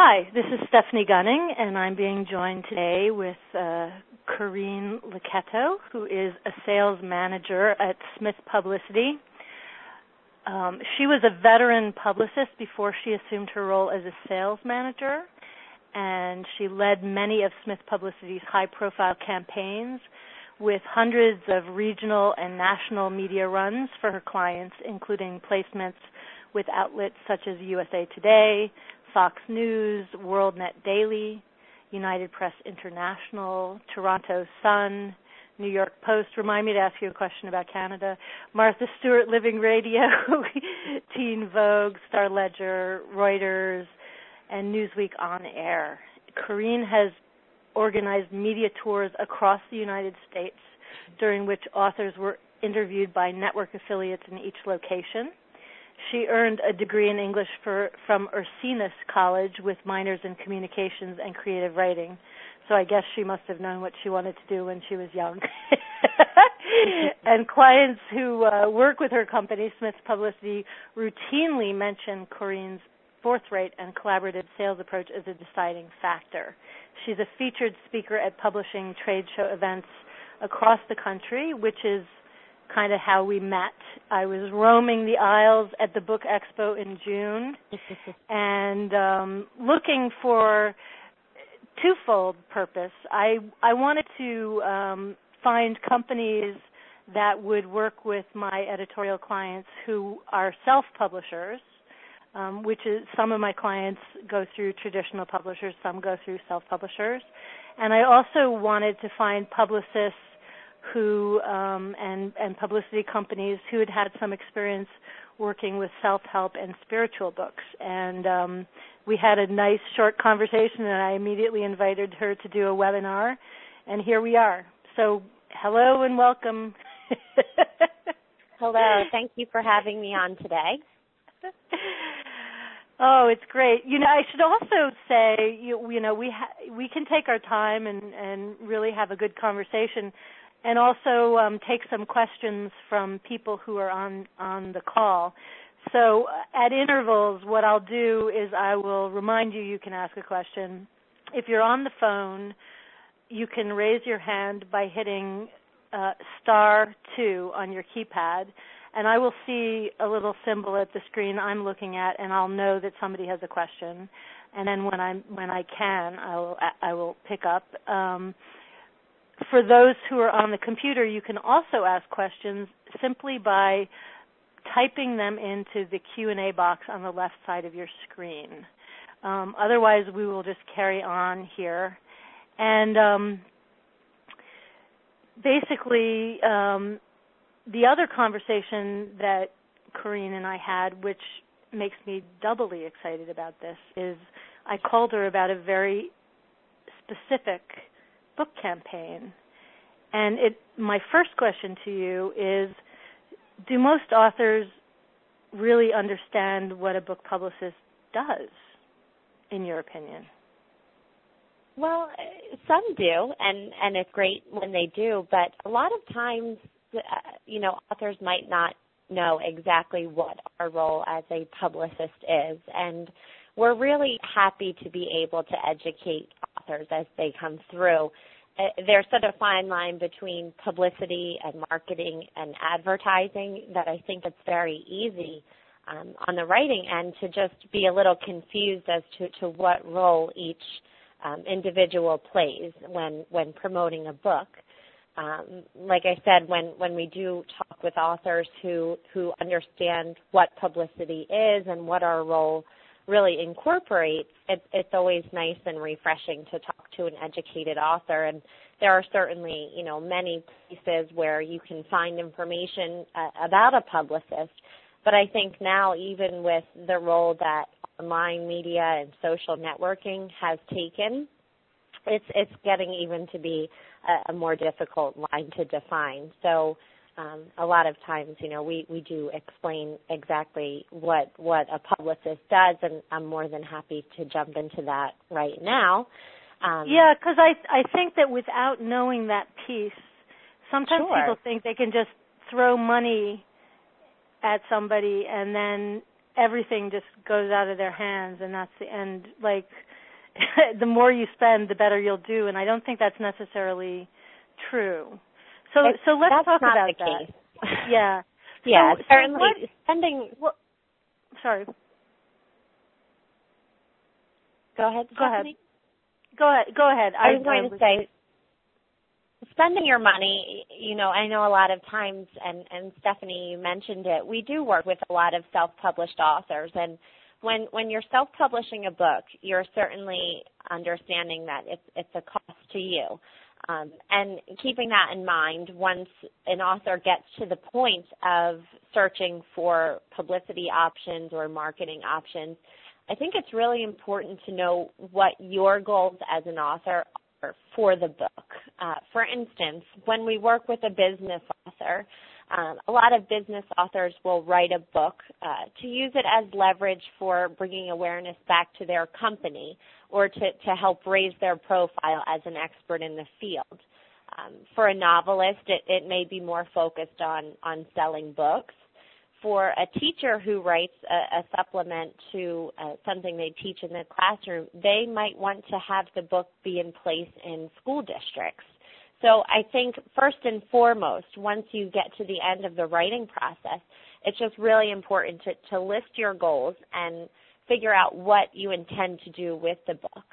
Hi, this is Stephanie Gunning, and I'm being joined today with Corinne Lichetto, who is a sales manager at Smith Publicity. She was a veteran publicist before she assumed her role as a sales manager, and she led many of Smith Publicity's high-profile campaigns with hundreds of regional and national media runs for her clients, including placements with outlets such as USA Today, Fox News, WorldNet Daily, United Press International, Toronto Sun, New York Post. Remind me to ask you a question about Canada. Martha Stewart Living Radio, Teen Vogue, Star Ledger, Reuters, and Newsweek On Air. Corinne has organized media tours across the United States, during which authors were interviewed by network affiliates in each location. She earned a degree in English from Ursinus College with minors in communications and creative writing. So I guess she must have known what she wanted to do when she was young. And clients who work with her company, Smith Publicity, routinely mention Corinne's forthright and collaborative sales approach as a deciding factor. She's a featured speaker at publishing trade show events across the country, which is kind of how we met. I was roaming the aisles at the Book Expo in June and looking for twofold purpose. I wanted to find companies that would work with my editorial clients who are self-publishers, which is some of my clients go through traditional publishers, some go through self-publishers. And I also wanted to find publicists who and publicity companies who had some experience working with self-help and spiritual books. And we had a nice short conversation, and I immediately invited her to do a webinar, and here we are. So hello and welcome. Hello. Thank you for having me on today. Oh, it's great. I should also say, we can take our time and really have a good conversation, and also take some questions from people who are on the call. So at intervals, what I'll do is I will remind you can ask a question. If you're on the phone, you can raise your hand by hitting *2 on your keypad, and I will see a little symbol at the screen I'm looking at, and I'll know that somebody has a question. And then when I can, I will pick up. For those who are on the computer, you can also ask questions simply by typing them into the Q&A box on the left side of your screen. Otherwise, we will just carry on here. And basically, the other conversation that Corinne and I had, which makes me doubly excited about this, is I called her about a very specific book campaign. And my first question to you is, do most authors really understand what a book publicist does, in your opinion? Well, some do, and it's great when they do, but a lot of times, authors might not know exactly what our role as a publicist is, and we're really happy to be able to educate authors as they come through. There's such a fine line between publicity and marketing and advertising that I think it's very easy on the writing end to just be a little confused as to what role each individual plays when promoting a book. Like I said, when we do talk with authors who understand what publicity is and what our role really incorporates, it's always nice and refreshing to talk to an educated author. And there are certainly, many places where you can find information about a publicist. But I think now, even with the role that online media and social networking has taken, it's getting even to be a more difficult line to define. So a lot of times, we do explain exactly what a publicist does, and I'm more than happy to jump into that right now. Yeah, because I think that without knowing that piece, sometimes Sure. people think they can just throw money at somebody and then everything just goes out of their hands, and that's the end. Like, the more you spend, the better you'll do, and I don't think that's necessarily true. So let's talk about that. That's not the case. Yeah. Yeah, certainly spending. Well, sorry. Go ahead. Go ahead. I was going to say, spending your money, I know a lot of times, and Stephanie, you mentioned it, we do work with a lot of self-published authors, and when you're self-publishing a book, you're certainly understanding that it's a cost to you. And keeping that in mind, once an author gets to the point of searching for publicity options or marketing options, I think it's really important to know what your goals as an author are for the book. For instance, when we work with a business author, a lot of business authors will write a book to use it as leverage for bringing awareness back to their company or to help raise their profile as an expert in the field. For a novelist, it may be more focused on selling books. For a teacher who writes a supplement to something they teach in the classroom, they might want to have the book be in place in school districts. So I think first and foremost, once you get to the end of the writing process, it's just really important to list your goals and figure out what you intend to do with the book.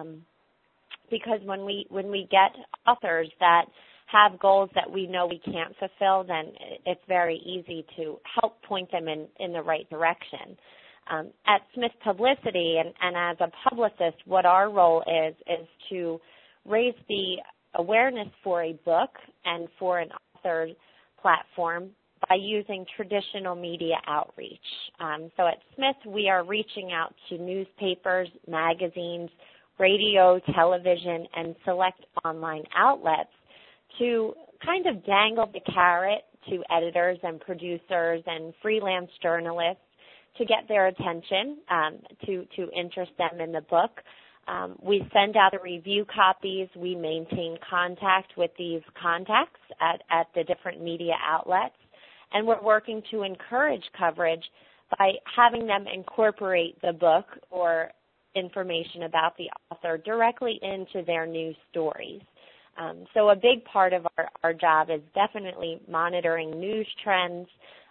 Because when we get authors that have goals that we know we can't fulfill, then it's very easy to help point them in the right direction. At Smith Publicity and as a publicist, what our role is to raise the awareness for a book and for an author platform by using traditional media outreach. So at Smith, we are reaching out to newspapers, magazines, radio, television, and select online outlets to kind of dangle the carrot to editors and producers and freelance journalists to get their attention, to interest them in the book. We send out the review copies. We maintain contact with these contacts at the different media outlets. And we're working to encourage coverage by having them incorporate the book or information about the author directly into their news stories. So a big part of our job is definitely monitoring news trends.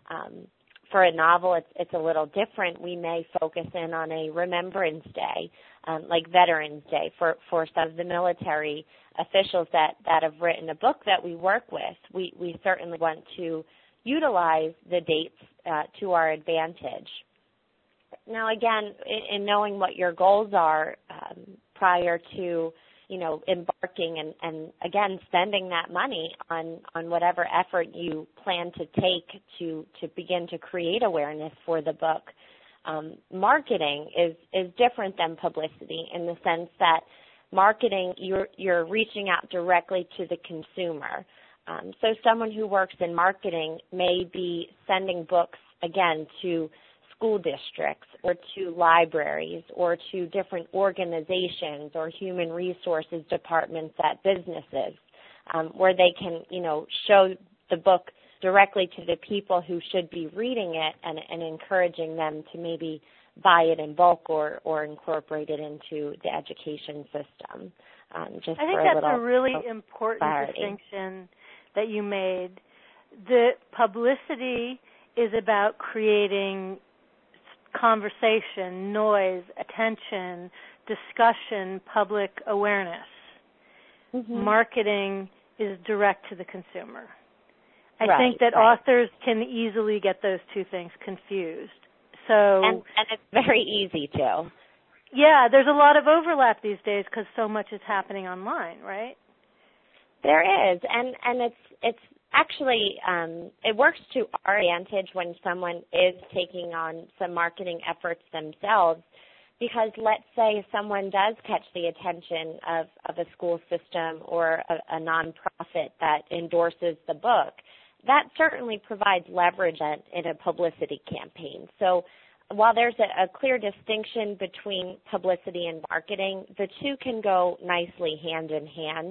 For a novel, it's a little different. We may focus in on a Remembrance Day, like Veterans Day, for some of the military officials that have written a book that we work with. We certainly want to utilize the dates to our advantage. Now, again, in knowing what your goals are prior to embarking and again, spending that money on whatever effort you plan to take to begin to create awareness for the book. Marketing is different than publicity in the sense that marketing, you're reaching out directly to the consumer. So someone who works in marketing may be sending books, again, to school districts or to libraries or to different organizations or human resources departments at businesses where they can, show the book directly to the people who should be reading it and encouraging them to maybe buy it in bulk or incorporate it into the education system. I think that's a really important distinction that you made. The publicity is about creating conversation, noise, attention, discussion, public awareness. Mm-hmm. Marketing is direct to the consumer. I think that authors can easily get those two things confused. And it's very easy to. Yeah, there's a lot of overlap these days because so much is happening online, right? There is, and it's actually, it works to our advantage when someone is taking on some marketing efforts themselves, because let's say someone does catch the attention of a school system or a nonprofit that endorses the book. That certainly provides leverage in a publicity campaign. So while there's a clear distinction between publicity and marketing, the two can go nicely hand in hand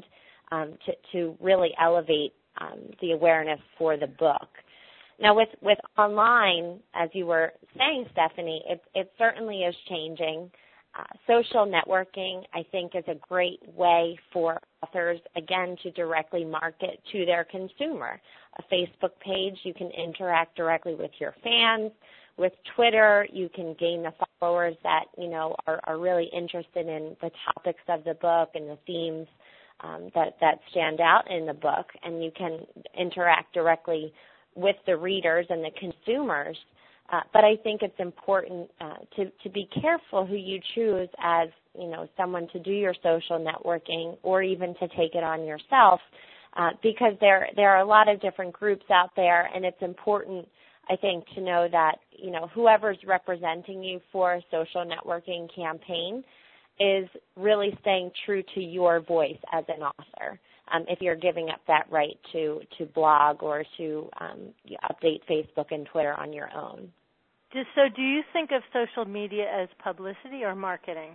to really elevate the awareness for the book. Now, with online, as you were saying, Stephanie, it certainly is changing. Social networking, I think, is a great way for authors, again, to directly market to their consumer. A Facebook page, you can interact directly with your fans. With Twitter, you can gain the followers that, are really interested in the topics of the book and the themes that stand out in the book, and you can interact directly with the readers and the consumers. But I think it's important to be careful who you choose as, someone to do your social networking or even to take it on yourself, because there are a lot of different groups out there, and it's important, I think, to know that, whoever's representing you for a social networking campaign is really staying true to your voice as an author. If you're giving up that right to blog or to update Facebook and Twitter on your own. So do you think of social media as publicity or marketing?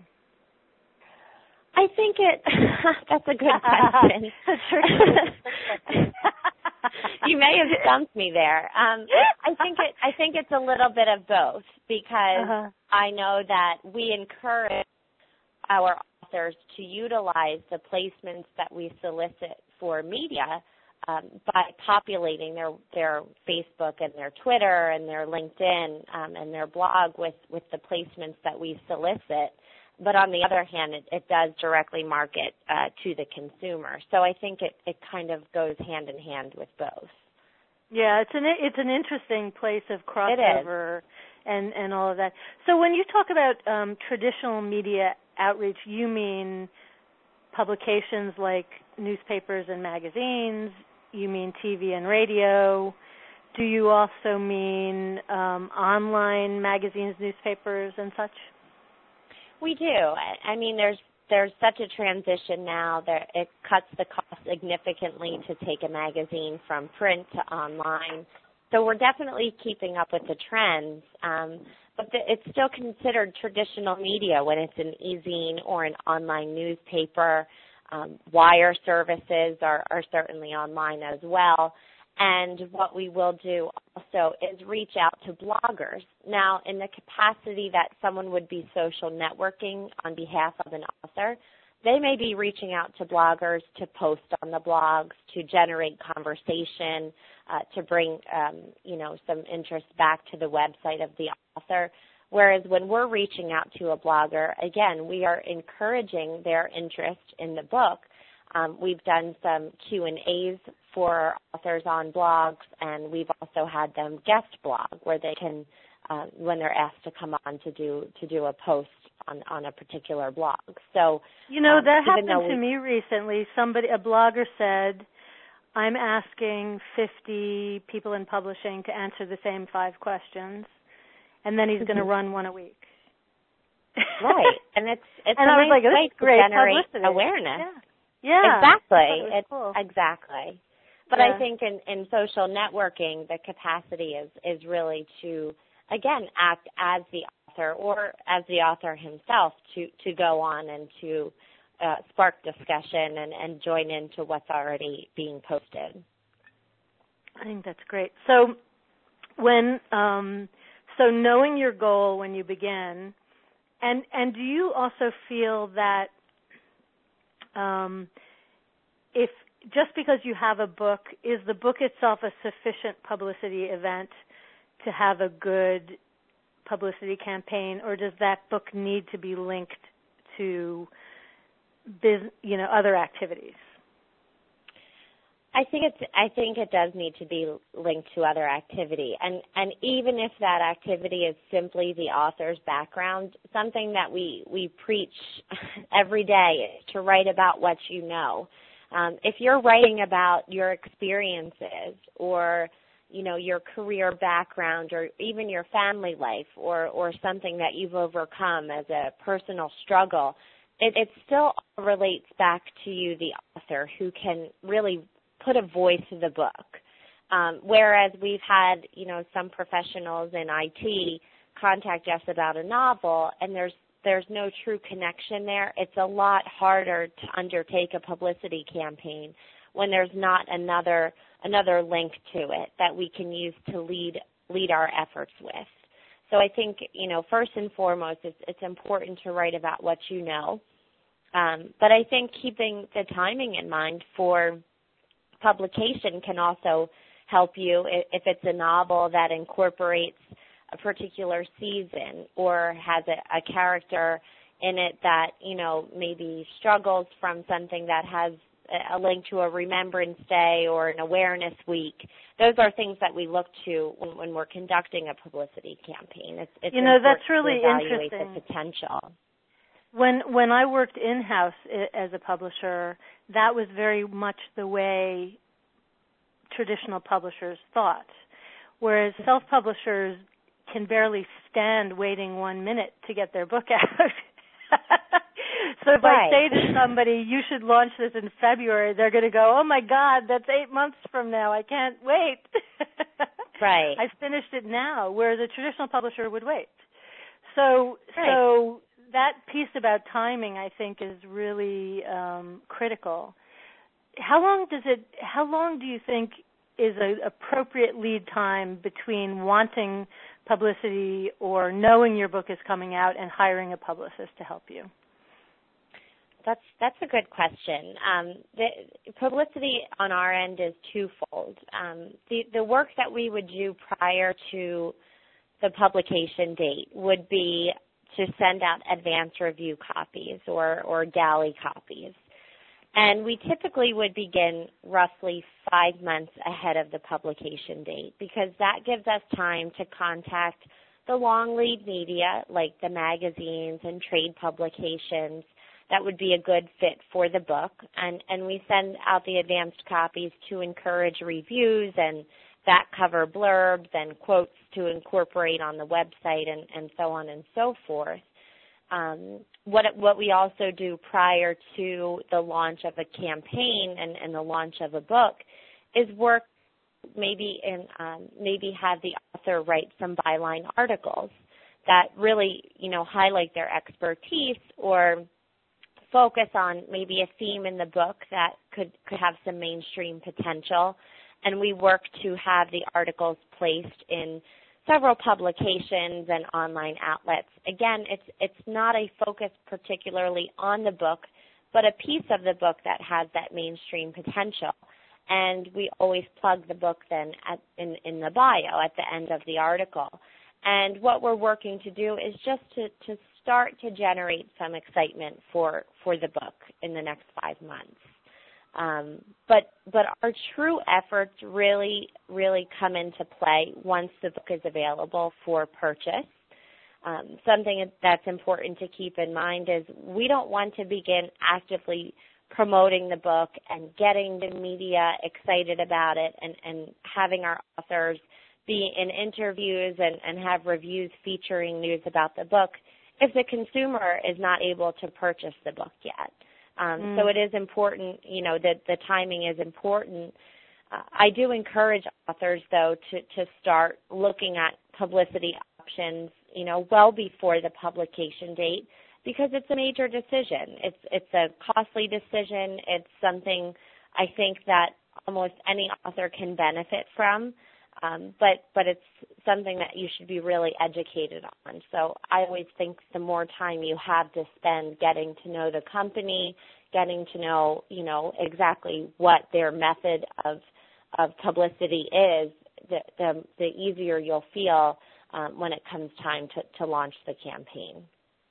I think that's a good question. You may have stumped me there. I think it's a little bit of both, because I know that we encourage our authors to utilize the placements that we solicit for media by populating their Facebook and their Twitter and their LinkedIn and their blog with the placements that we solicit. But on the other hand, it does directly market to the consumer. So I think it kind of goes hand in hand with both. Yeah, it's an interesting place of crossover and all of that. So when you talk about traditional media outreach, you mean publications like newspapers and magazines? You mean TV and radio? Do you also mean online magazines, newspapers, and such? We do. I mean, there's such a transition now that it cuts the cost significantly to take a magazine from print to online. So we're definitely keeping up with the trends, but it's still considered traditional media when it's an e-zine or an online newspaper. Wire services are certainly online as well. And what we will do also is reach out to bloggers. Now, in the capacity that someone would be social networking on behalf of an author, they may be reaching out to bloggers to post on the blogs, to generate conversation, to bring, some interest back to the website of the author. Whereas when we're reaching out to a blogger, again, we are encouraging their interest in the book. We've done some Q&As for authors on blogs, and we've also had them guest blog where they can, when they're asked to come on to do a post on a particular blog. So that happened to me recently. A blogger said, "I'm asking 50 people in publishing to answer the same 5 questions, and then he's going to run one a week." Right, and it's and a I was nice like, way to great generate publicity. awareness. Yeah, exactly. Cool. Exactly. But I think in social networking, the capacity is really to, again, act as the author or as the author himself to go on and to spark discussion and join into what's already being posted. I think that's great. So knowing your goal when you begin, and do you also feel that if just because you have a book, is the book itself a sufficient publicity event to have a good publicity campaign, or does that book need to be linked to other activities? I think it does need to be linked to other activity, and even if that activity is simply the author's background, something that we preach every day is to write about what you know. If you're writing about your experiences or your career background or even your family life or something that you've overcome as a personal struggle, it still relates back to you, the author, who can really put a voice to the book. Whereas we've had, some professionals in IT contact us about a novel, and there's no true connection there. It's a lot harder to undertake a publicity campaign when there's not another link to it that we can use to lead our efforts with. So I think, first and foremost, it's important to write about what you know. But I think keeping the timing in mind for publication can also help you if it's a novel that incorporates a particular season or has a character in it that, maybe struggles from something that has a link to a Remembrance Day or an Awareness Week. Those are things that we look to when we're conducting a publicity campaign. It's that's really to evaluate interesting. The potential. When I worked in-house as a publisher, that was very much the way traditional publishers thought, whereas self-publishers can barely stand waiting 1 minute to get their book out. So if I say to somebody, you should launch this in February, they're going to go, oh, my God, that's 8 months from now. I can't wait. Right. I finished it now, whereas a traditional publisher would wait. So that piece about timing, I think, is really critical. How long do you think is an appropriate lead time between wanting publicity or knowing your book is coming out and hiring a publicist to help you? That's a good question. The publicity on our end is twofold. The work that we would do prior to the publication date would be to send out advance review copies or galley copies. And we typically would begin roughly 5 months ahead of the publication date because that gives us time to contact the long lead media like the magazines and trade publications that would be a good fit for the book. And we send out the advanced copies to encourage reviews and back cover blurbs and quotes to incorporate on the website and so on and so forth. What we also do prior to the launch of a campaign and the launch of a book is work maybe have the author write some byline articles that really, highlight their expertise or focus on maybe a theme in the book that could have some mainstream potential. And we work to have the articles placed in several publications and online outlets. Again, it's not a focus particularly on the book, but a piece of the book that has that mainstream potential. And we always plug the book then in the bio at the end of the article. And what we're working to do is just to start to generate some excitement for the book in the next 5 months. But our true efforts really, really come into play once the book is available for purchase. Something that's important to keep in mind is we don't want to begin actively promoting the book and getting the media excited about it and having our authors be in interviews and have reviews featuring news about the book if the consumer is not able to purchase the book yet. So it is important, that the timing is important. I do encourage authors, though, to start looking at publicity options, well before the publication date because it's a major decision. It's a costly decision. It's something I think that almost any author can benefit from. But it's something that you should be really educated on. So I always think the more time you have to spend getting to know the company, getting to know, exactly what their method of publicity is, the easier you'll feel when it comes time to launch the campaign.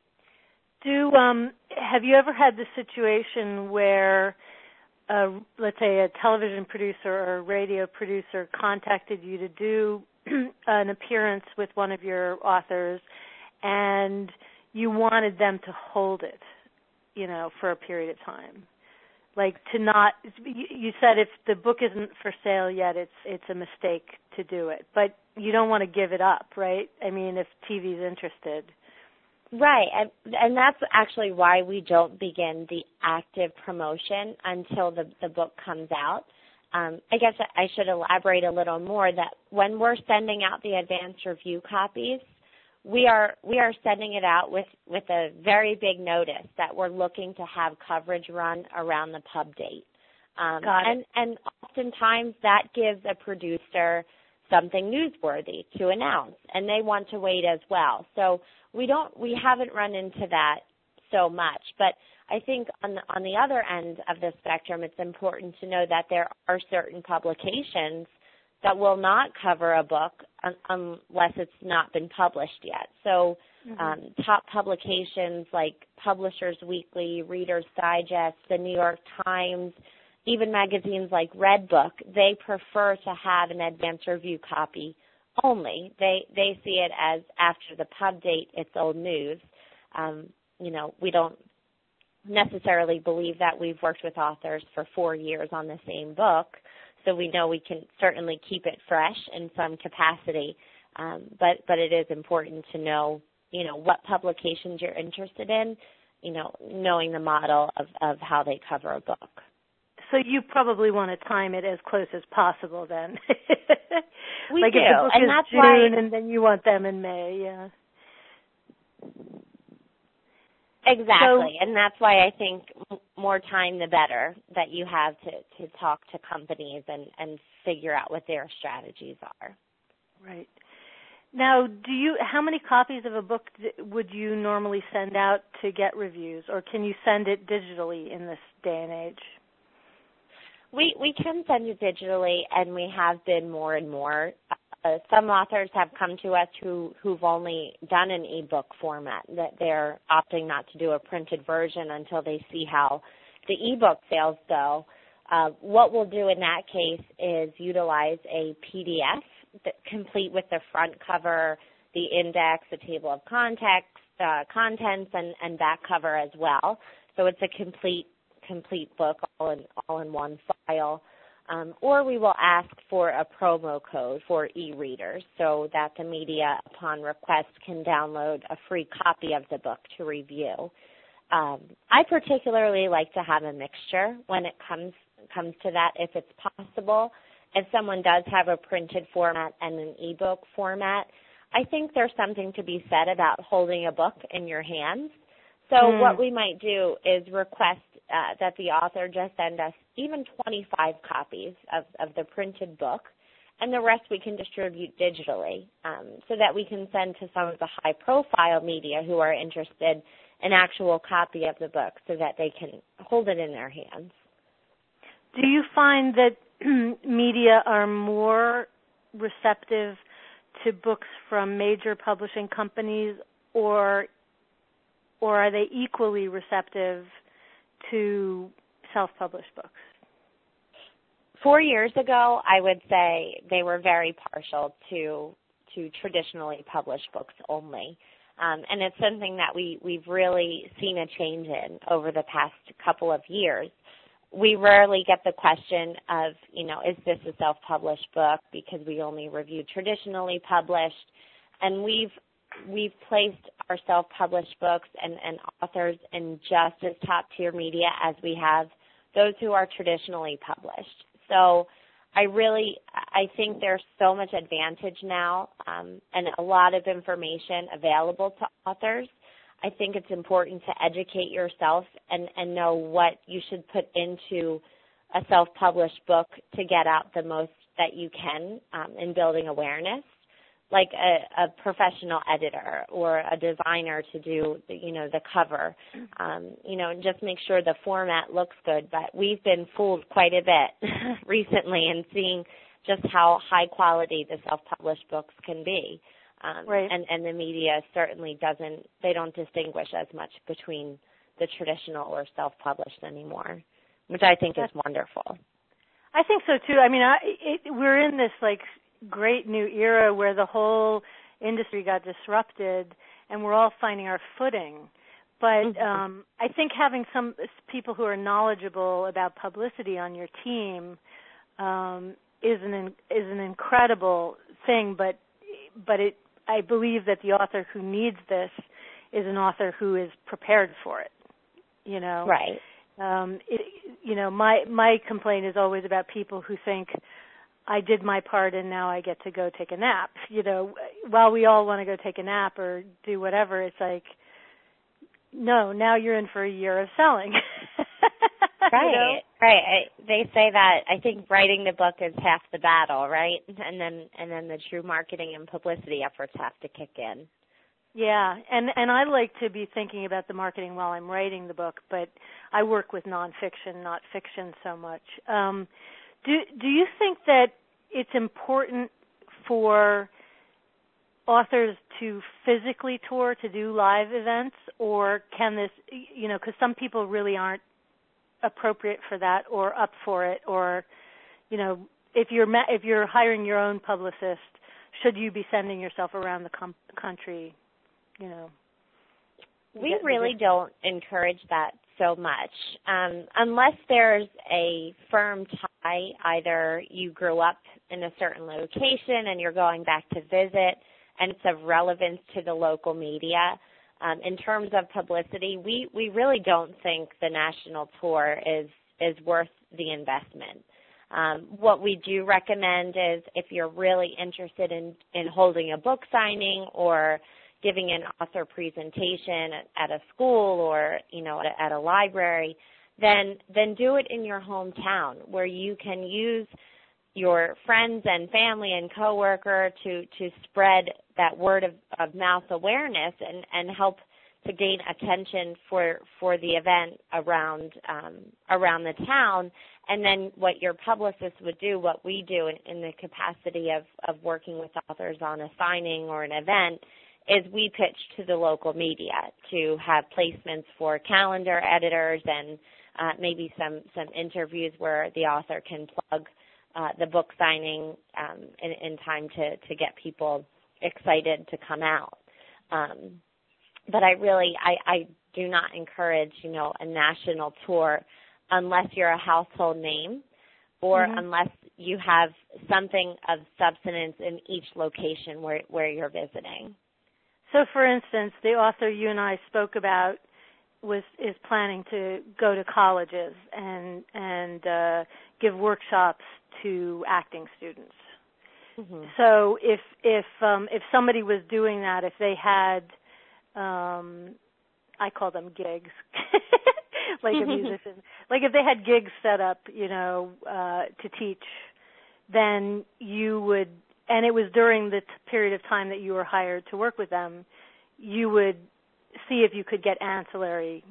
Have you ever had the situation where let's say a television producer or a radio producer contacted you to do an appearance with one of your authors and you wanted them to hold it, for a period of time? Like you said if the book isn't for sale yet, it's a mistake to do it. But you don't want to give it up, right? I mean, if TV's interested. Right, and that's actually why we don't begin the active promotion until the book comes out. I guess I should elaborate a little more that when we're sending out the advanced review copies, we are sending it out with a very big notice that we're looking to have coverage run around the pub date. Got it. And oftentimes that gives a producer something newsworthy to announce, and they want to wait as well. So we haven't run into that so much, but I think on the other end of the spectrum, it's important to know that there are certain publications that will not cover a book unless it's not been published yet. So top publications like Publishers Weekly, Reader's Digest, the New York Times, even magazines like Redbook, they prefer to have an advance review copy only. They see it as after the pub date, it's old news. We don't necessarily believe that we've worked with authors for 4 years on the same book, so we know we can certainly keep it fresh in some capacity. But it is important to know, what publications you're interested in, knowing the model of how they cover a book. So you probably want to time it as close as possible then. We like do, if the book and is that's June why, and then you want them in May, yeah. Exactly, and that's why I think more time the better that you have to talk to companies and figure out what their strategies are. Right. Now, how many copies of a book would you normally send out to get reviews, or can you send it digitally in this day and age? We can send it digitally, and we have been more and more. Some authors have come to us who've only done an ebook format, that they're opting not to do a printed version until they see how the ebook sales go. What we'll do in that case is utilize a PDF complete with the front cover, the index, the table of contents, and back cover as well. So it's a complete book all in one file. Or we will ask for a promo code for e-readers so that the media, upon request, can download a free copy of the book to review. I particularly like to have a mixture when it comes to that, if it's possible. If someone does have a printed format and an e-book format, I think there's something to be said about holding a book in your hands. So what we might do is request that the author just send us even 25 copies of the printed book, and the rest we can distribute digitally, so that we can send to some of the high-profile media who are interested in an actual copy of the book so that they can hold it in their hands. Do you find that media are more receptive to books from major publishing companies, or are they equally receptive to self-published books? 4 years ago, I would say they were very partial to traditionally published books only. And it's something that we've really seen a change in over the past couple of years. We rarely get the question of, is this a self-published book, because we only review traditionally published. And we've placed our self-published books and authors in just as top-tier media as we have those who are traditionally published. So I think there's so much advantage now and a lot of information available to authors. I think it's important to educate yourself and know what you should put into a self-published book to get out the most that you can in building awareness, like a professional editor or a designer to do the cover, and just make sure the format looks good. But we've been fooled quite a bit recently in seeing just how high quality the self-published books can be. Right. And the media certainly they don't distinguish as much between the traditional or self-published anymore, which I think is wonderful. I think so too. I mean, we're in this great new era where the whole industry got disrupted and we're all finding our footing. But I think having some people who are knowledgeable about publicity on your team is an incredible thing. But I believe that the author who needs this is an author who is prepared for it. Right. My complaint is always about people who think, I did my part and now I get to go take a nap. While we all want to go take a nap or do whatever, it's like, no, now you're in for a year of selling. Right, right. They say that I think writing the book is half the battle, right? And then the true marketing and publicity efforts have to kick in. Yeah, and I like to be thinking about the marketing while I'm writing the book, but I work with nonfiction, not fiction so much. Do you think that it's important for authors to physically tour, to do live events, or can this, because some people really aren't appropriate for that or up for it, or, if you're hiring your own publicist, should you be sending yourself around the country? We really don't encourage that so much. Unless there's a firm tie, either you grew up in a certain location and you're going back to visit and it's of relevance to the local media. In terms of publicity, we really don't think the national tour is worth the investment. What we do recommend is if you're really interested in holding a book signing or giving an author presentation at a school or, at a library, then do it in your hometown where you can use your friends and family and coworker to spread that word of mouth awareness and help to gain attention for the event around the town. And then what your publicist would do, what we do in the capacity of working with authors on a signing or an event, is we pitch to the local media to have placements for calendar editors and maybe some interviews where the author can plug the book signing in time to get people excited to come out. But I do not encourage, a national tour unless you're a household name or unless you have something of substance in each location where you're visiting. So, for instance, the author you and I spoke about is planning to go to colleges and give workshops to acting students. Mm-hmm. So, if somebody was doing that, if they had, I call them gigs, like a musician, like if they had gigs set up, to teach, then you would. And it was during the period of time that you were hired to work with them, you would see if you could get ancillary,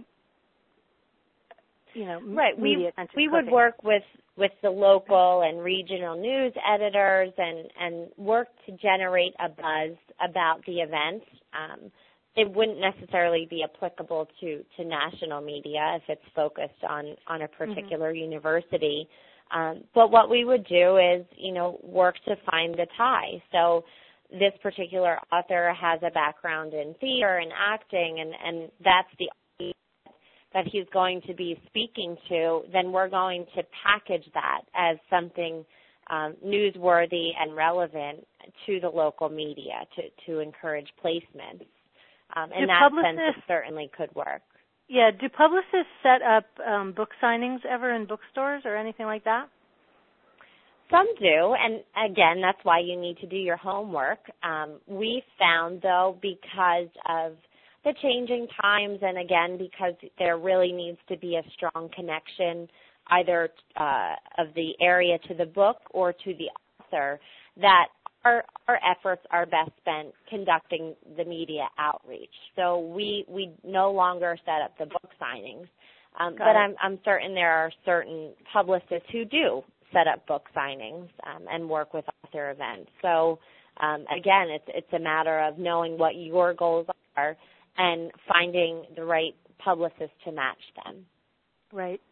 right. Media attention. We would work with the local and regional news editors and work to generate a buzz about the event. It wouldn't necessarily be applicable to national media if it's focused on a particular university. But what we would do is, work to find the tie. So this particular author has a background in theater and acting, and that's the audience that he's going to be speaking to, then we're going to package that as something newsworthy and relevant to the local media to encourage placements. In that sense, it certainly could work. Yeah. Do publicists set up book signings ever in bookstores or anything like that? Some do, and again, that's why you need to do your homework. We found, though, because of the changing times and, again, because there really needs to be a strong connection either of the area to the book or to the author, that our efforts are best spent conducting the media outreach. So we no longer set up the book signings, but I'm certain there are certain publicists who do set up book signings and work with author events. So, again, it's a matter of knowing what your goals are and finding the right publicist to match them. Right.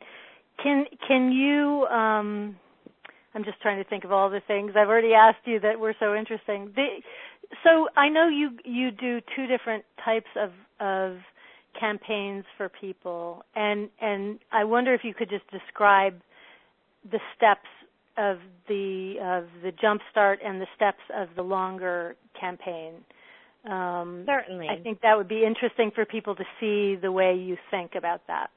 Can you, I'm just trying to think of all the things I've already asked you that were so interesting. So I know you do two different types of campaigns for people, and I wonder if you could just describe the steps of the Jumpstart and the steps of the longer campaign. Certainly. I think that would be interesting for people to see the way you think about that.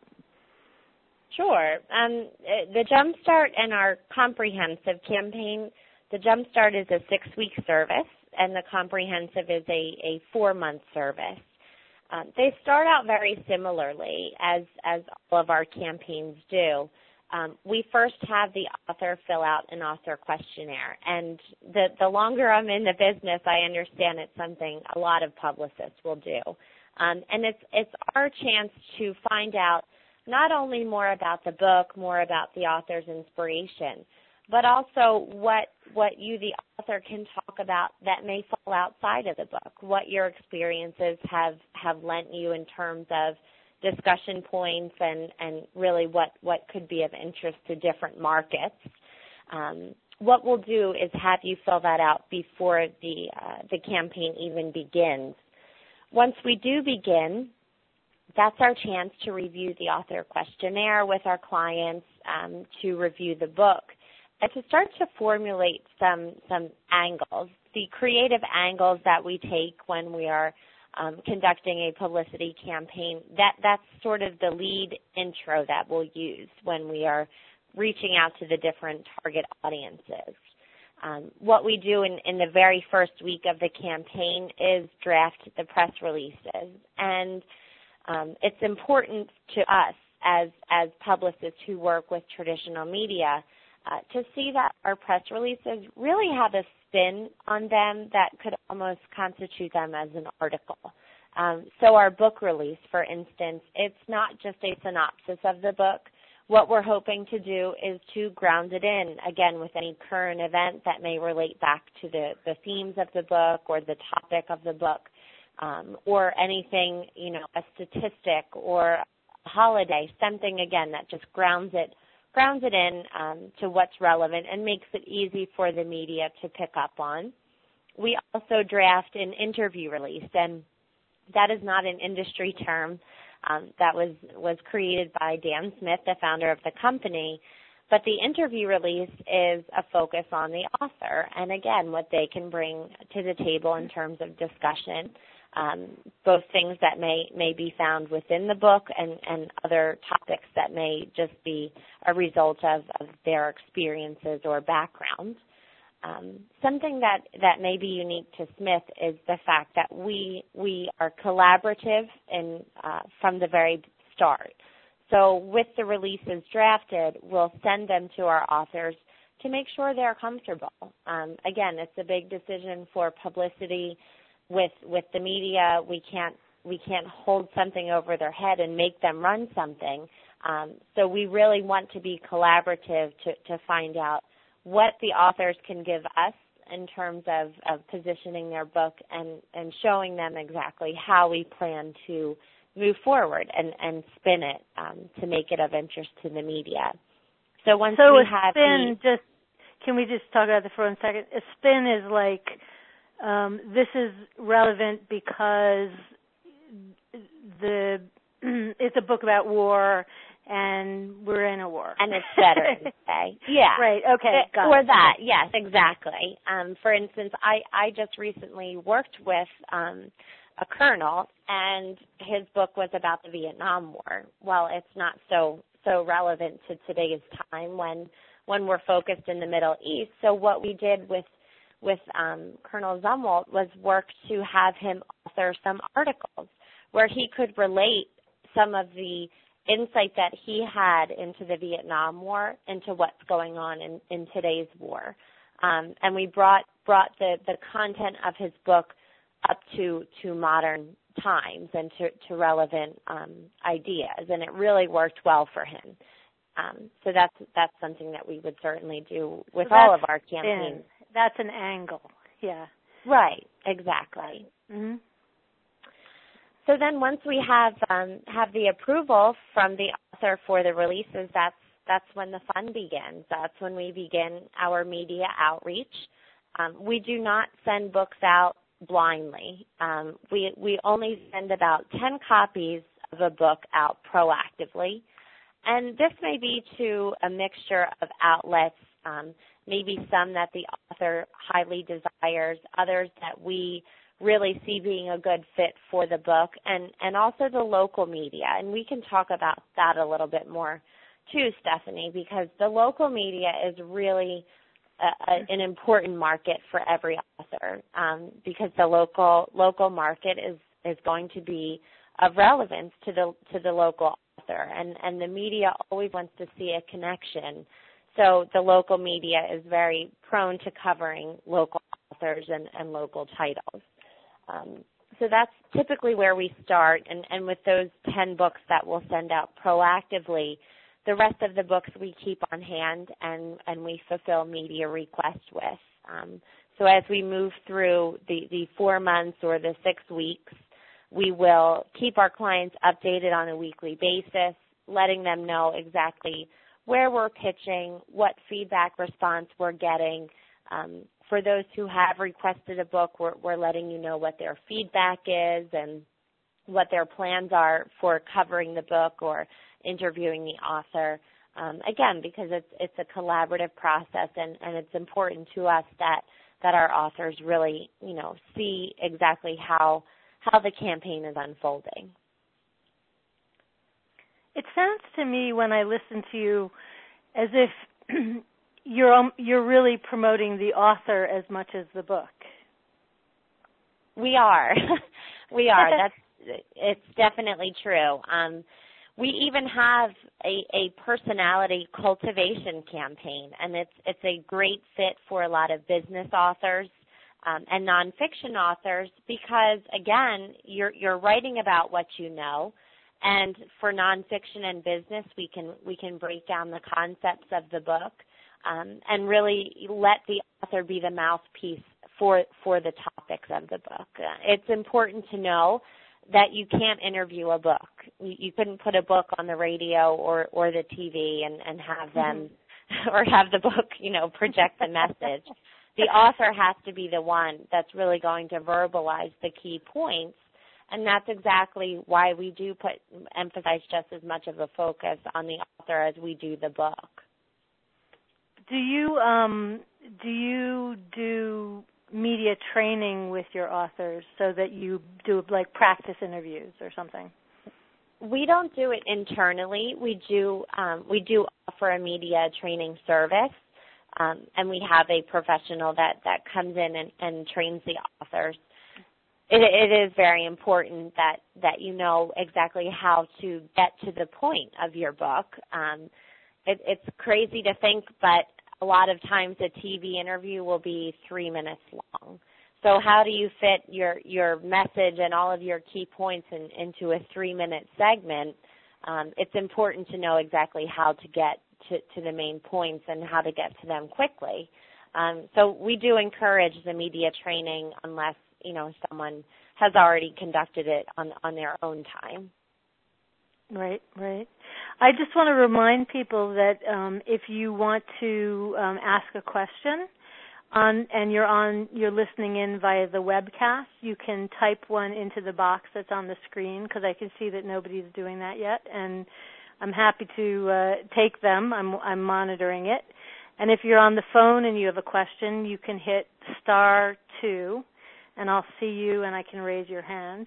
Sure. The Jumpstart and our comprehensive campaign, the Jumpstart is a 6-week service, and the comprehensive is a 4-month service. They start out very similarly as all of our campaigns do. We first have the author fill out an author questionnaire, and the longer I'm in the business, I understand it's something a lot of publicists will do. And it's our chance to find out not only more about the book, more about the author's inspiration, but also what you, the author, can talk about that may fall outside of the book, what your experiences have lent you in terms of discussion points and really what could be of interest to different markets. What we'll do is have you fill that out before the campaign even begins. Once we do begin, that's our chance to review the author questionnaire with our clients, to review the book, and to start to formulate some angles, the creative angles that we take when we are conducting a publicity campaign. That's sort of the lead intro that we'll use when we are reaching out to the different target audiences. What we do in the very first week of the campaign is draft the press releases, and it's important to us as publicists who work with traditional media to see that our press releases really have a spin on them that could almost constitute them as an article. So our book release, for instance, it's not just a synopsis of the book. What we're hoping to do is to ground it in, again, with any current event that may relate back to the themes of the book or the topic of the book, or anything, a statistic or a holiday, something, again, that just grounds it in to what's relevant and makes it easy for the media to pick up on. We also draft an interview release, and that is not an industry term. That was created by Dan Smith, the founder of the company. But the interview release is a focus on the author and, again, what they can bring to the table in terms of discussion, both things that may be found within the book and other topics that may just be a result of their experiences or background. Something that may be unique to Smith is the fact that we are collaborative from the very start. So with the releases drafted, we'll send them to our authors to make sure they're comfortable. Again, it's a big decision for publicity with the media. We can't hold something over their head and make them run something. So we really want to be collaborative to find out what the authors can give us in terms of positioning their book and showing them exactly how we plan to move forward and spin it to make it of interest to the media. So once we have spin, can we just talk about that for 1 second? A spin is like this is relevant because it's a book about war and we're in a war. And it's Veterans Day. Yeah. Right, okay, got it. Or that, yes, exactly. For instance, I just recently worked with a colonel, and his book was about the Vietnam War. Well, it's not so relevant to today's time when we're focused in the Middle East. So what we did with Colonel Zumwalt was work to have him author some articles where he could relate some of the insight that he had into the Vietnam War into what's going on in today's war. And we brought the content of his book up to modern times and to relevant ideas, and it really worked well for him. So that's something that we would certainly do with all of our campaigns. That's an angle, yeah. Right, exactly. Mm-hmm. So then once we have the approval from the author for the releases, that's when the fun begins. That's when we begin our media outreach. We do not send books out blindly. We only send about 10 copies of a book out proactively. And this may be to a mixture of outlets, maybe some that the author highly desires, others that we really see being a good fit for the book, and also the local media. And we can talk about that a little bit more too, Stephanie, because the local media is really an important market for every author, because the local market is going to be of relevance to the local author, and the media always wants to see a connection. So the local media is very prone to covering local authors and local titles. So that's typically where we start, and with those 10 books that we'll send out proactively, the rest of the books we keep on hand and we fulfill media requests with. So as we move through the 4 months or the 6 weeks, we will keep our clients updated on a weekly basis, letting them know exactly where we're pitching, what feedback response we're getting. For those who have requested a book, we're letting you know what their feedback is and what their plans are for covering the book or interviewing the author. Again, because it's a collaborative process, and it's important to us that our authors really, see exactly how the campaign is unfolding. It sounds to me when I listen to you as if you're really promoting the author as much as the book. We are. We are. It's definitely true. We even have a personality cultivation campaign, and it's a great fit for a lot of business authors and nonfiction authors because, again, you're writing about what you know, and for nonfiction and business, we can break down the concepts of the book and really let the author be the mouthpiece for the topics of the book. It's important to know that you can't interview a book. You couldn't put a book on the radio or the TV and have them or have the book, project the message. The author has to be the one that's really going to verbalize the key points, and that's exactly why we do emphasize just as much of a focus on the author as we do the book. Do you do media training with your authors so that you do like practice interviews or something? We don't do it internally. We do offer a media training service, and we have a professional that comes in and trains the authors. It is very important that you know exactly how to get to the point of your book. It's crazy to think, but a lot of times a TV interview will be 3 minutes long. So how do you fit your message and all of your key points into a 3-minute segment? It's important to know exactly how to get to the main points and how to get to them quickly. So we do encourage the media training unless, someone has already conducted it on their own time. Right. I just want to remind people that if you want to ask a question and you're listening in via the webcast, you can type one into the box that's on the screen because I can see that nobody's doing that yet, and I'm happy to take them. I'm monitoring it. And if you're on the phone and you have a question, you can hit *2, and I'll see you and I can raise your hand.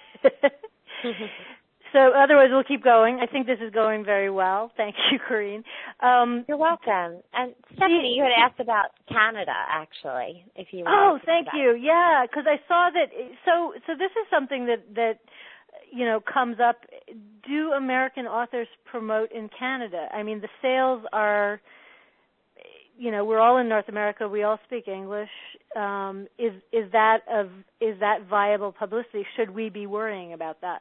So otherwise, we'll keep going. I think this is going very well. Thank you, Corinne. You're welcome. And Stephanie, you had asked about Canada, actually, if you want. Oh, thank you. Yeah, because I saw that. So this is something that comes up. Do American authors promote in Canada? I mean, the sales are. We're all in North America. We all speak English. Is that viable publicity? Should we be worrying about that?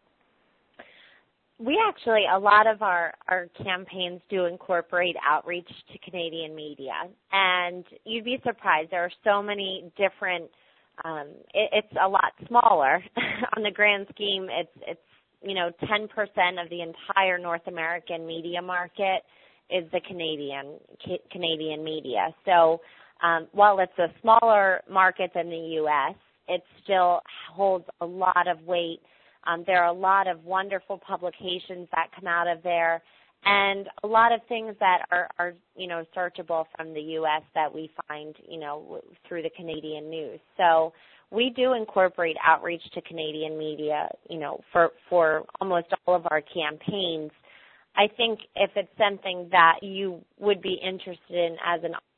We actually, a lot of our campaigns do incorporate outreach to Canadian media, and you'd be surprised. There are so many different, it's a lot smaller. On the grand scheme, it's 10% of the entire North American media market is the Canadian media. So while it's a smaller market than the U.S., it still holds a lot of weight. There are a lot of wonderful publications that come out of there, and a lot of things that are searchable from the U.S. that we find, through the Canadian news. So we do incorporate outreach to Canadian media, for almost all of our campaigns. I think if it's something that you would be interested in as an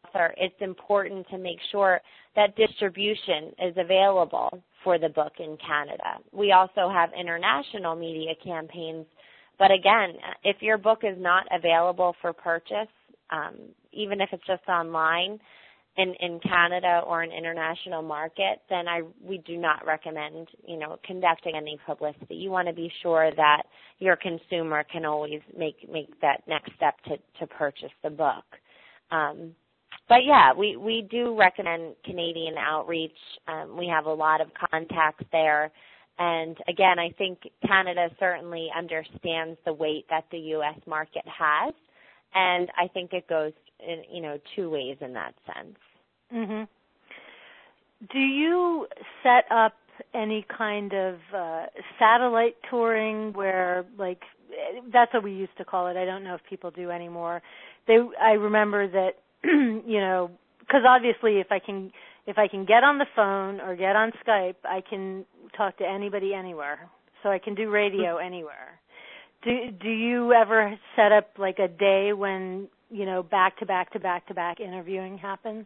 author, it's important to make sure that distribution is available for the book in Canada. We also have international media campaigns, but again, if your book is not available for purchase, even if it's just online in Canada or an international market, then we do not recommend, conducting any publicity. You want to be sure that your consumer can always make that next step to purchase the book. But yeah, we do recommend Canadian outreach. We have a lot of contacts there. And again, I think Canada certainly understands the weight that the U.S. market has. And I think it goes in, two ways in that sense. Mm-hmm. Do you set up any kind of satellite touring where, like, that's what we used to call it. I don't know if people do anymore. I remember that, because obviously if I can get on the phone or get on Skype, I can talk to anybody anywhere. So I can do radio anywhere. Do you ever set up like a day when, back to back interviewing happens?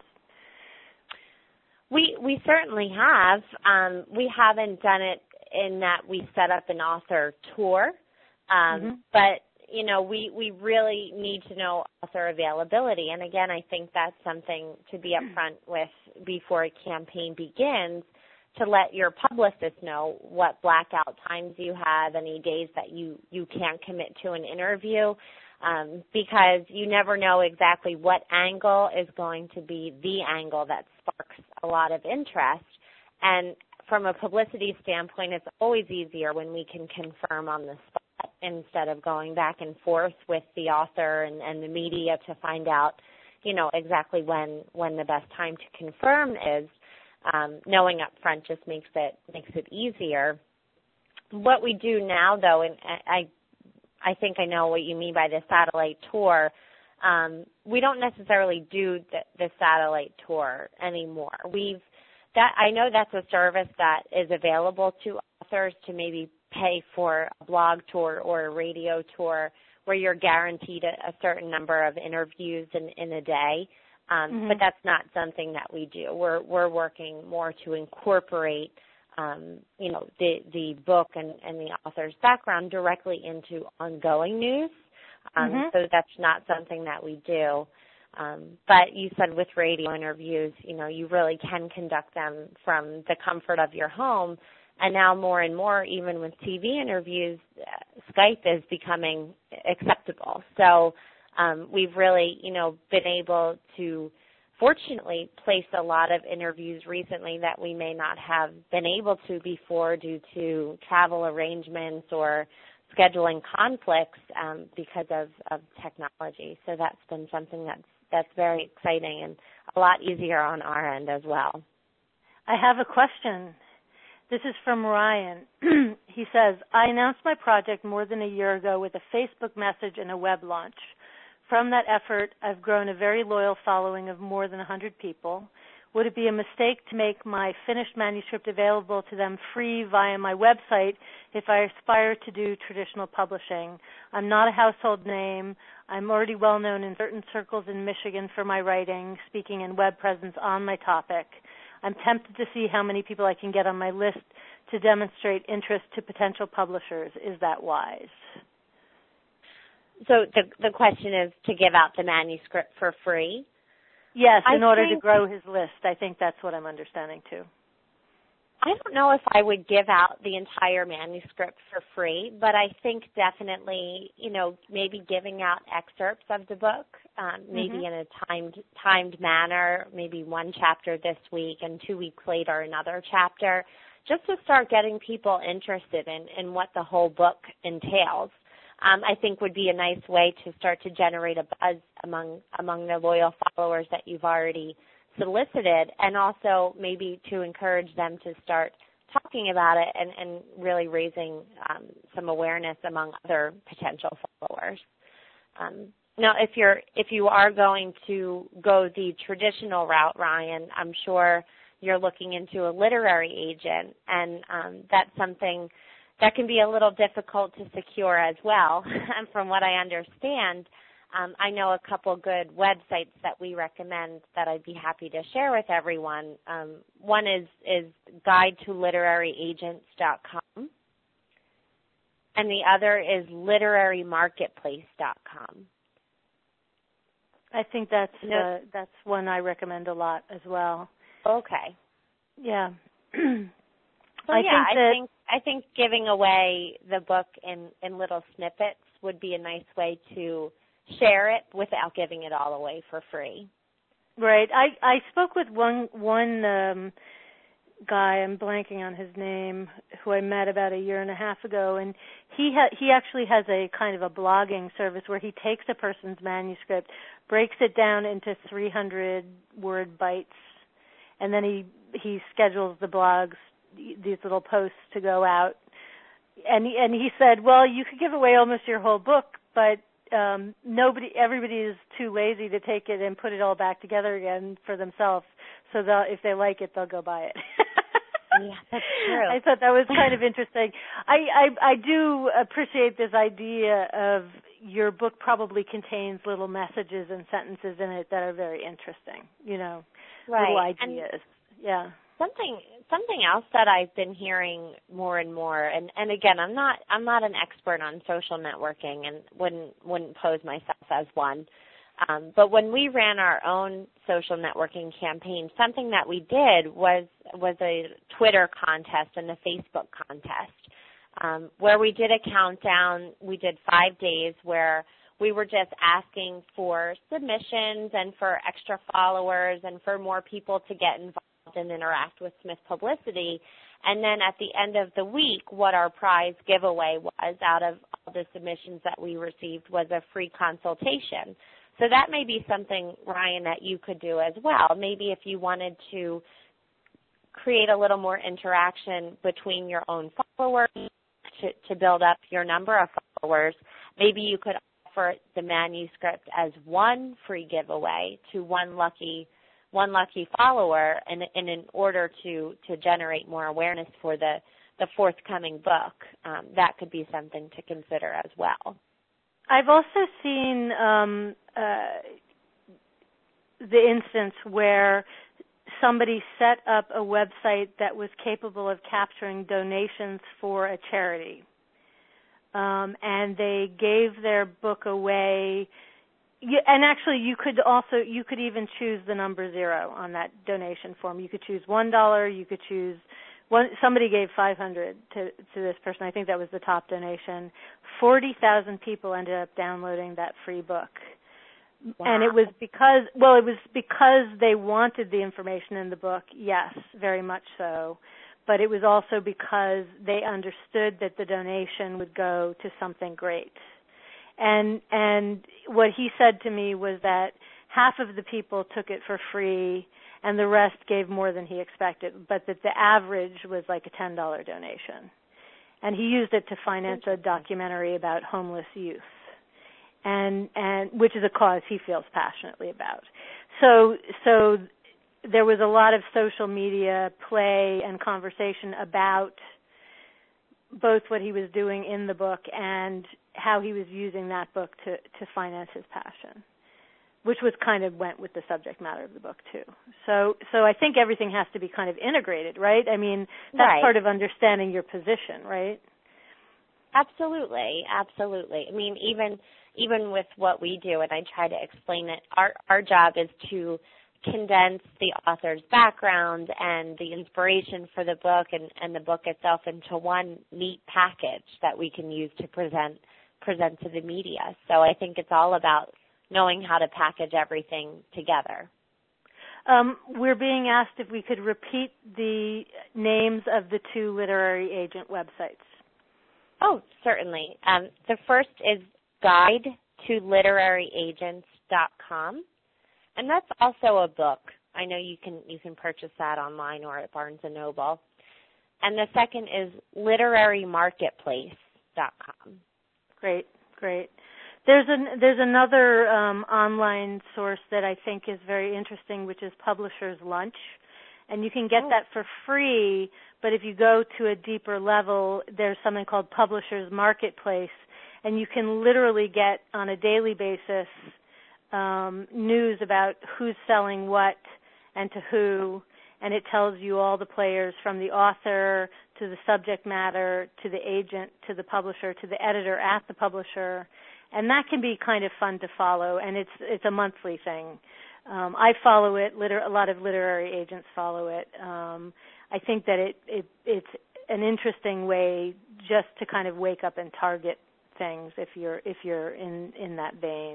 We certainly have. We haven't done it in that we set up an author tour, but we really need to know author availability. And again, I think that's something to be upfront with before a campaign begins, to let your publicist know what blackout times you have, any days that you can't commit to an interview, because you never know exactly what angle is going to be the angle that sparks a lot of interest. And from a publicity standpoint, it's always easier when we can confirm on the spot instead of going back and forth with the author and the media to find out, exactly when the best time to confirm is. Knowing up front just makes it easier. What we do now, though, and I think I know what you mean by the satellite tour, we don't necessarily do the satellite tour anymore. I know that's a service that is available to authors to maybe pay for a blog tour or a radio tour where you're guaranteed a certain number of interviews in a day. But that's not something that we do. We're working more to incorporate, the book and the author's background directly into ongoing news. So that's not something that we do. But you said with radio interviews, you really can conduct them from the comfort of your home. And now more and more, even with TV interviews, Skype is becoming acceptable. So we've really, been able to, fortunately, place a lot of interviews recently that we may not have been able to before due to travel arrangements or scheduling conflicts because of technology. So that's been something that's very exciting and a lot easier on our end as well. I have a question. This is from Ryan. He says, I announced my project more than a year ago with a Facebook message and a web launch. From that effort, I've grown a very loyal following of more than 100 people. Would it be a mistake to make my finished manuscript available to them free via my website if I aspire to do traditional publishing? I'm not a household name. I'm already well known in certain circles in Michigan for my writing, speaking, and web presence on my topic. I'm tempted to see how many people I can get on my list to demonstrate interest to potential publishers. Is that wise? So the question is to give out the manuscript for free? Yes, in order to grow his list. I think that's what I'm understanding, too. I don't know if I would give out the entire manuscript for free, but I think definitely, maybe giving out excerpts of the book, maybe in a timed manner, maybe one chapter this week and 2 weeks later another chapter, just to start getting people interested in what the whole book entails. I think would be a nice way to start to generate a buzz among the loyal followers that you've already solicited, and also maybe to encourage them to start talking about it and really raising some awareness among other potential followers. Now, if you are going to go the traditional route, Ryan, I'm sure you're looking into a literary agent, and that's something that can be a little difficult to secure as well. From what I understand, I know a couple good websites that we recommend that I'd be happy to share with everyone. One is guidetoliteraryagents.com, and the other is literarymarketplace.com. I think that's one I recommend a lot as well. Okay. Yeah. I think giving away the book in little snippets would be a nice way to share it without giving it all away for free. Right. I spoke with one guy, I'm blanking on his name, who I met about a year and a half ago, and he actually has a kind of a blogging service where he takes a person's manuscript, breaks it down into 300-word bites, and then he schedules the blogs, these little posts to go out. And he said, well, you could give away almost your whole book, but everybody is too lazy to take it and put it all back together again for themselves. So if they like it, they'll go buy it. Yeah, that's true. I thought that was kind of interesting. I do appreciate this idea of your book probably contains little messages and sentences in it that are very interesting. Right. Little ideas. Yeah. Something else that I've been hearing more and more, and again, I'm not an expert on social networking and wouldn't pose myself as one. But when we ran our own social networking campaign, something that we did was a Twitter contest and a Facebook contest, where we did a countdown. We did 5 days where we were just asking for submissions and for extra followers and for more people to get involved and interact with Smith Publicity. And then at the end of the week, what our prize giveaway was out of all the submissions that we received was a free consultation. So that may be something, Ryan, that you could do as well. Maybe if you wanted to create a little more interaction between your own followers to build up your number of followers, maybe you could offer the manuscript as one free giveaway to one lucky follower, and in order to generate more awareness for the forthcoming book, that could be something to consider as well. I've also seen the instance where somebody set up a website that was capable of capturing donations for a charity, and they gave their book away. And actually, you could even choose the number 0 on that donation form. You could choose $1. You could choose one. Somebody gave $500 to this person. I think that was the top donation. 40,000 people ended up downloading that free book. Wow. And it was because they wanted the information in the book. Yes, very much so. But it was also because they understood that the donation would go to something great. And what he said to me was that half of the people took it for free and the rest gave more than he expected, but that the average was like a $10 donation. And he used it to finance a documentary about homeless youth, and which is a cause he feels passionately about. So there was a lot of social media play and conversation about both what he was doing in the book and how he was using that book to finance his passion, which went with the subject matter of the book too. So I think everything has to be kind of integrated, right? I mean, that's right. Part of understanding your position, right? Absolutely. I mean, even with what we do, and I try to explain it, our job is to condense the author's background and the inspiration for the book and the book itself into one neat package that we can use to present to the media. So I think it's all about knowing how to package everything together. We're being asked if we could repeat the names of the 2 literary agent websites. Oh, certainly. The first is guidetoliteraryagents.com. And that's also a book. I know you can purchase that online or at Barnes & Noble. And the second is literarymarketplace.com. Great. There's another online source that I think is very interesting, which is Publisher's Lunch. And you can get that for free, but if you go to a deeper level, there's something called Publisher's Marketplace. and you can literally get on a daily basis news about who's selling what and to who, and it tells you all the players from the author to the subject matter to the agent to the publisher to the editor at the publisher, and that can be kind of fun to follow, and it's a monthly thing. I follow it. A lot of literary agents follow it. I think that it's an interesting way just to kind of wake up and target things if you're in that vein.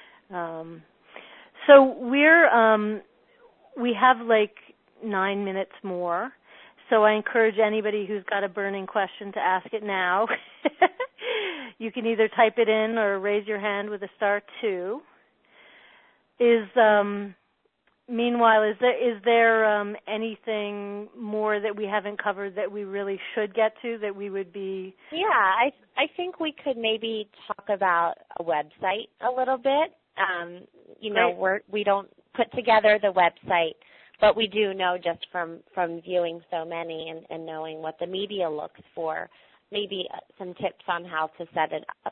So we have like 9 minutes more. So I encourage anybody who's got a burning question to ask it now. You can either type it in or raise your hand with a *2. Meanwhile, is there anything more that we haven't covered that we really should get to that we would be? Yeah, I think we could maybe talk about a website a little bit. We don't put together the website, but we do know just from viewing so many and knowing what the media looks for, maybe some tips on how to set it up.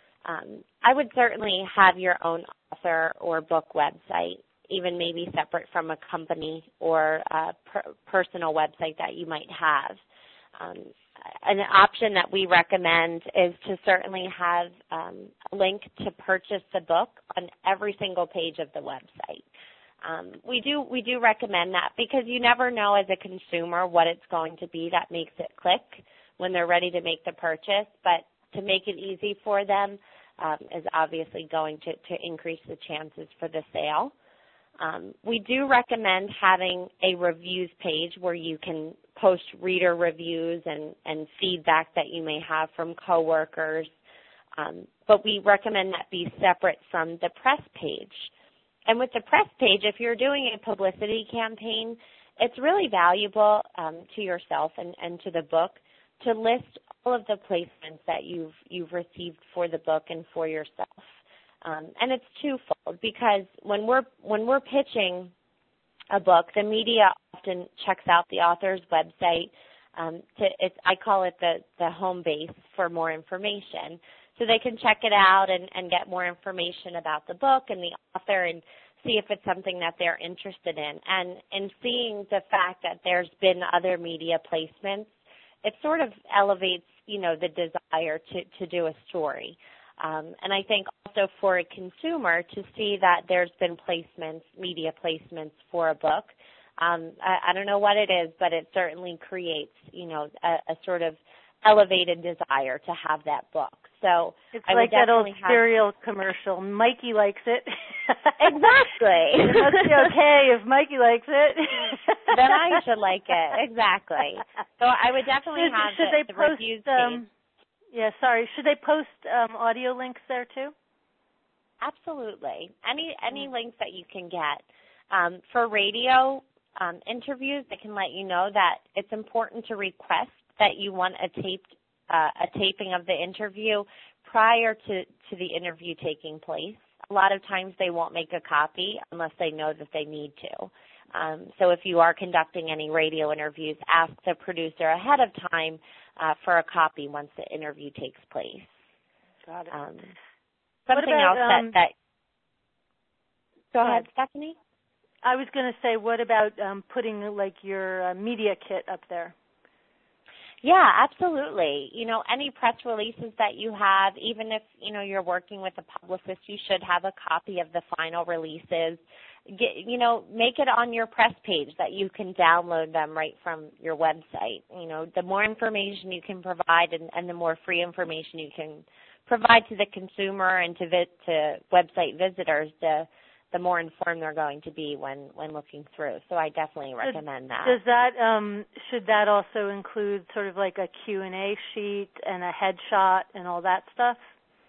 I would certainly have your own author or book website, even maybe separate from a company or a personal website that you might have. An option that we recommend is to certainly have a link to purchase the book on every single page of the website. We do recommend that because you never know as a consumer what it's going to be that makes it click when they're ready to make the purchase, but to make it easy for them is obviously going to increase the chances for the sale. We do recommend having a reviews page where you can post reader reviews and feedback that you may have from coworkers, but we recommend that be separate from the press page. And with the press page, if you're doing a publicity campaign, it's really valuable to yourself and to the book to list all of the placements that you've received for the book and for yourself. And it's twofold because when we're pitching a book, the media often checks out the author's website. I call it the home base for more information. So they can check it out and get more information about the book and the author and see if it's something that they're interested in. And in seeing the fact that there's been other media placements, it sort of elevates, the desire to do a story. And I think also for a consumer to see that there's been media placements for a book, I don't know what it is, but it certainly creates, a sort of elevated desire to have that book. So it's like that old cereal commercial. Mikey likes it. Exactly. It must be okay if Mikey likes it. Then I should like it. Exactly. So I would definitely have the reviews page. Yeah, sorry. Should they post audio links there too? Absolutely. Any links that you can get. For radio interviews, they can let you know that it's important to request that you want a taping of the interview prior to the interview taking place. A lot of times they won't make a copy unless they know that they need to. So if you are conducting any radio interviews, ask the producer ahead of time for a copy once the interview takes place. Got it. Something else that Go ahead, Stephanie. I was going to say, what about putting like your media kit up there? Yeah, absolutely. Any press releases that you have, even if, you're working with a publicist, you should have a copy of the final releases. Make it on your press page that you can download them right from your website. The more information you can provide and the more free information you can provide to the consumer and to website visitors, the more informed they're going to be when looking through. So I definitely recommend that. Does that should that also include sort of like a Q&A sheet and a headshot and all that stuff?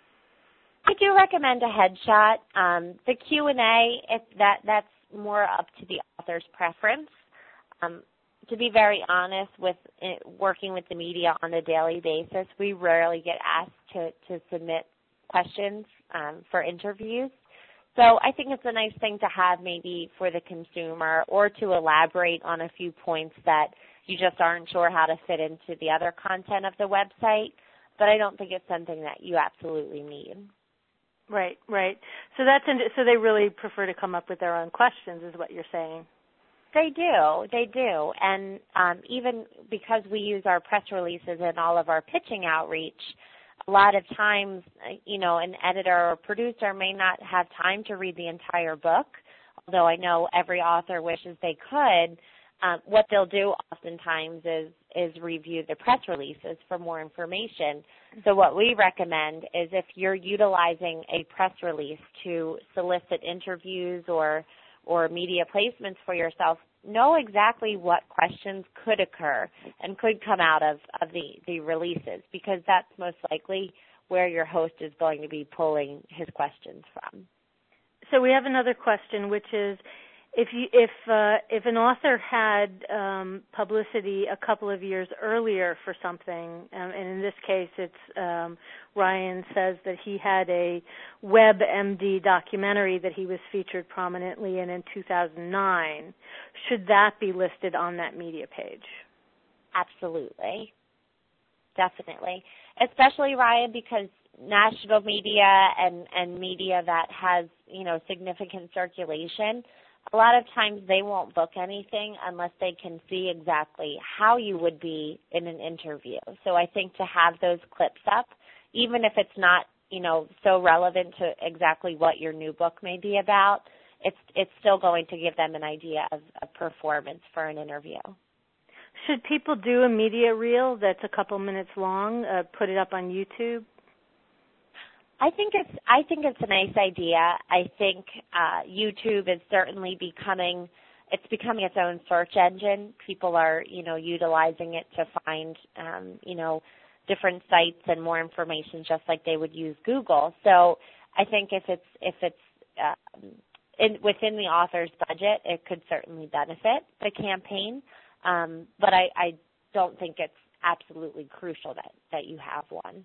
I do recommend a headshot. The Q&A, that's more up to the author's preference. To be very honest, with working with the media on a daily basis, we rarely get asked to submit questions for interviews. So I think it's a nice thing to have maybe for the consumer or to elaborate on a few points that you just aren't sure how to fit into the other content of the website. but I don't think it's something that you absolutely need. Right. So so they really prefer to come up with their own questions, is what you're saying. They do. And even because we use our press releases in all of our pitching outreach, a lot of times, an editor or producer may not have time to read the entire book, although I know every author wishes they could. What they'll do oftentimes is review the press releases for more information. So what we recommend is if you're utilizing a press release to solicit interviews or media placements for yourself, know exactly what questions could occur and could come out of the releases, because that's most likely where your host is going to be pulling his questions from. So we have another question, which is, if an author had publicity a couple of years earlier for something, and in this case it's Ryan says that he had a WebMD documentary that he was featured prominently in 2009, should that be listed on that media page? Absolutely. Definitely. Especially, Ryan, because national media and media that has, significant circulation, a lot of times they won't book anything unless they can see exactly how you would be in an interview. So I think to have those clips up, even if it's not, so relevant to exactly what your new book may be about, it's still going to give them an idea of a performance for an interview. Should people do a media reel that's a couple minutes long, put it up on YouTube? I think it's a nice idea. I think YouTube is certainly becoming its own search engine. People are, utilizing it to find, different sites and more information, just like they would use Google. So I think if it's within the author's budget, it could certainly benefit the campaign. But I don't think it's absolutely crucial that you have one.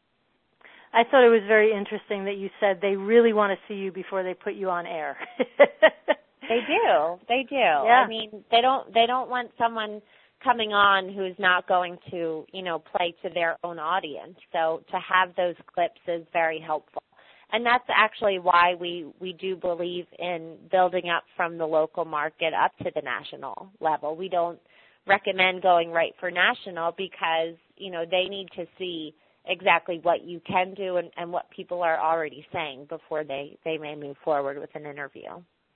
I thought it was very interesting that you said they really want to see you before they put you on air. They do. Yeah. I mean, they don't want someone coming on who's not going to, play to their own audience. So to have those clips is very helpful. And that's actually why we do believe in building up from the local market up to the national level. We don't recommend going right for national because, they need to see exactly what you can do and what people are already saying before they may move forward with an interview.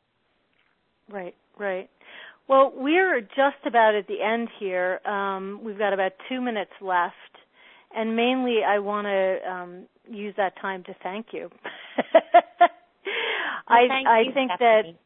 Right. Well, we're just about at the end here. We've got about 2 minutes left, and mainly I want to use that time to thank you. I think Stephanie.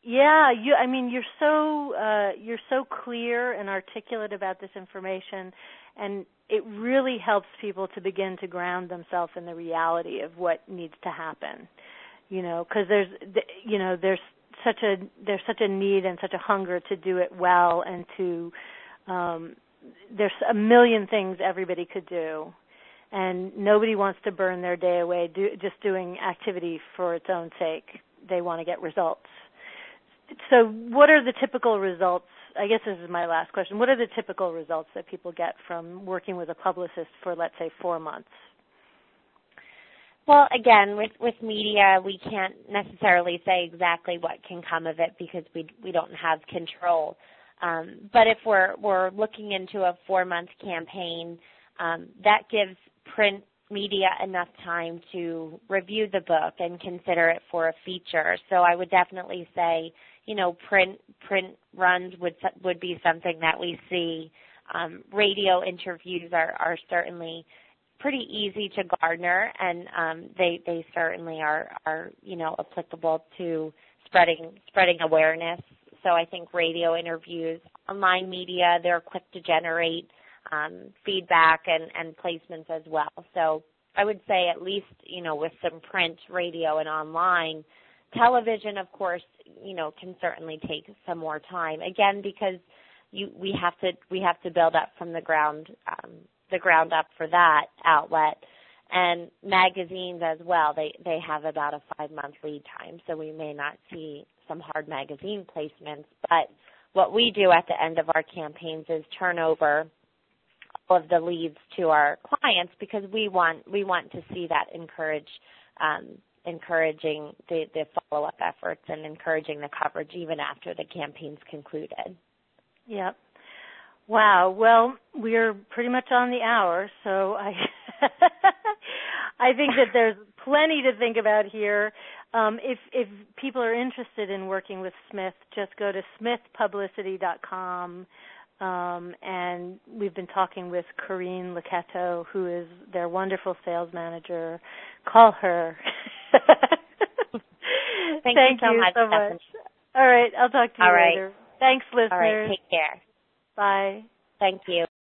you're so clear and articulate about this information, and it really helps people to begin to ground themselves in the reality of what needs to happen. Because there's such a need and such a hunger to do it well, and to there's a million things everybody could do, and nobody wants to burn their day away just doing activity for its own sake. They want to get results. So what are the typical results? I guess this is my last question. What are the typical results that people get from working with a publicist for, let's say, 4 months? Well, again, with media, we can't necessarily say exactly what can come of it because we don't have control. But if we're looking into a 4-month campaign, that gives print media enough time to review the book and consider it for a feature. So I would definitely say, print runs would be something that we see. Radio interviews are certainly pretty easy to garner, and they certainly are applicable to spreading awareness. So I think radio interviews, online media, they're quick to generate feedback and placements as well. So I would say at least, with some print, radio, and online. Television, of course, can certainly take some more time. Again, because we have to build up from the ground up for that outlet. And magazines as well, they have about a 5-month lead time, so we may not see some hard magazine placements. But what we do at the end of our campaigns is turn over all of the leads to our clients, because we want to see that encouraging the follow-up efforts and encouraging the coverage even after the campaign's concluded. Yep. Wow. Well, we're pretty much on the hour, so I I think that there's plenty to think about here. If people are interested in working with Smith, just go to smithpublicity.com. And we've been talking with Corinne Lichetto, who is their wonderful sales manager. Call her. Thank you so much. All right, I'll talk to you later. Thanks, listeners. All right, take care. Bye. Thank you.